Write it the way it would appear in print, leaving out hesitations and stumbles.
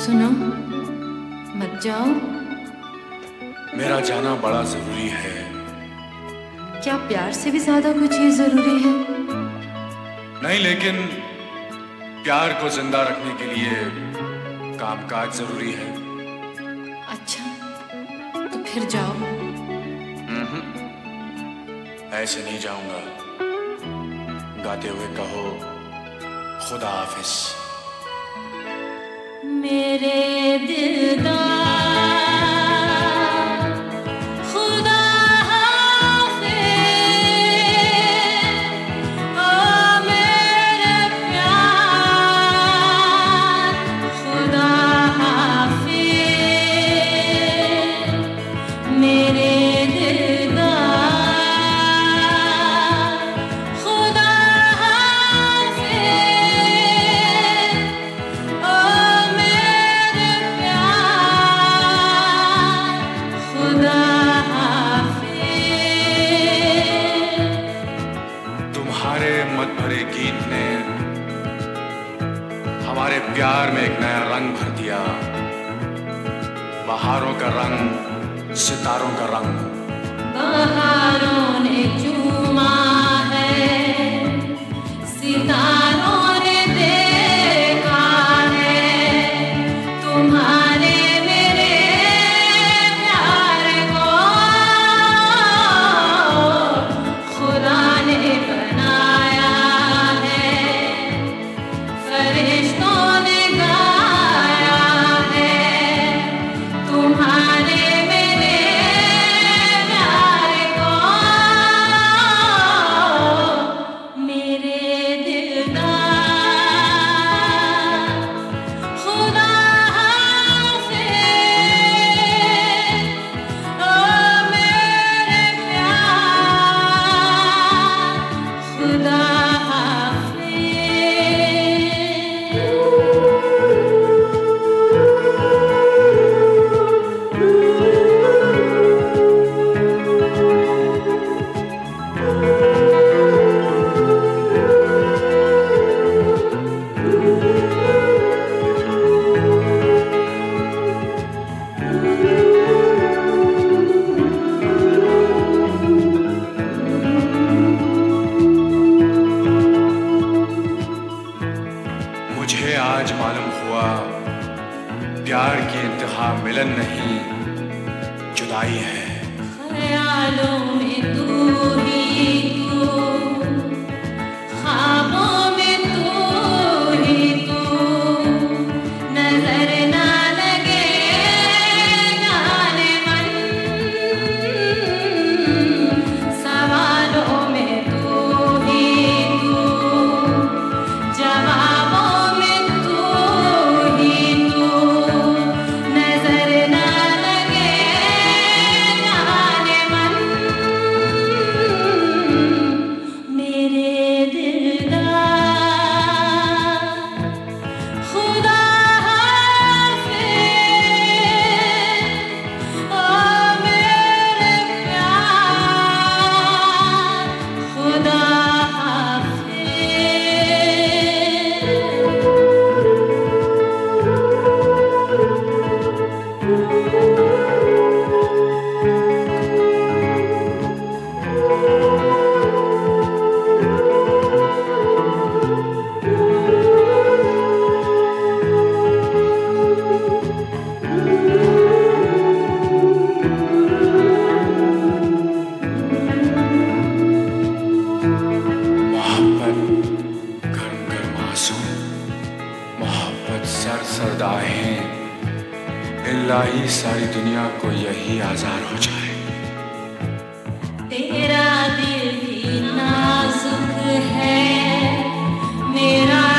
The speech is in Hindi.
सुनो, मत जाओ। मेरा जाना बड़ा जरूरी है। क्या प्यार से भी ज्यादा कोई चीज जरूरी है? नहीं, लेकिन प्यार को जिंदा रखने के लिए कामकाज जरूरी है। अच्छा, तो फिर जाओ। ऐसे नहीं जाऊंगा। गाते हुए कहो खुदा हाफिज। मेरे दिलदार खुदा हाफिज, ओ मेरे प्यार खुदा हाफिज। मेरे मत भरे गीत ने हमारे प्यार में एक नया रंग भर दिया। बहारों का रंग, सितारों का रंग। बहारों ने चूमा है, सितारों ने देखा है तुम्हारे मेरे प्यार को। खुदा ने बनाया है, फरिश्तों ने गाया है तुम्हारे मेरे प्यार को। मेरे दिलदार खुदा हाफिज, ओ मेरे प्यार खुदा मुझे आज मालूम हुआ प्यार की इंतहा मिलन नहीं, जुदाई है। ख्यालों में तू ही तू, ख्वाबों में तू ही तू, नजर ना लगे जाने मन। सवालों में तू ही तू, जवाबों में तू ही तू, नजर ना लगे जाने मन। मेरे दिलदार खुदा हाफिज, ओ मेरे प्यार खुदा हाफिज। मोहब्बत गर्म गर्म आंसू, मोहब्बत सर सर्द आहें, इल्लाही सारी दुनिया को यही आज़ार हो जाए। तेरा दिल भी नाजुक है, मेरा